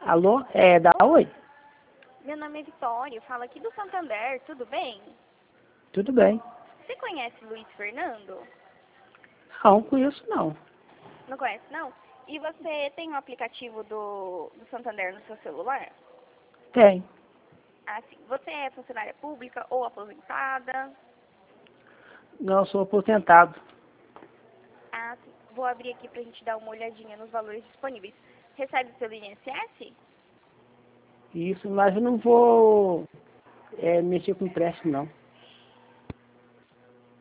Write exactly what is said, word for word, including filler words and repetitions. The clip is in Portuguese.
Alô? É da Oi? Meu nome é Vitória, falo aqui do Santander, tudo bem? Tudo bem. Você conhece Luiz Fernando? Não, conheço não. Não conhece, não? E você tem o aplicativo do, do Santander no seu celular? Tem. Ah, sim. Você é funcionária pública ou aposentada? Não, sou aposentado. Ah, sim. Vou abrir aqui pra gente dar uma olhadinha nos valores disponíveis. Recebe o seu I N S S? Isso, mas eu não vou é, mexer com empréstimo não.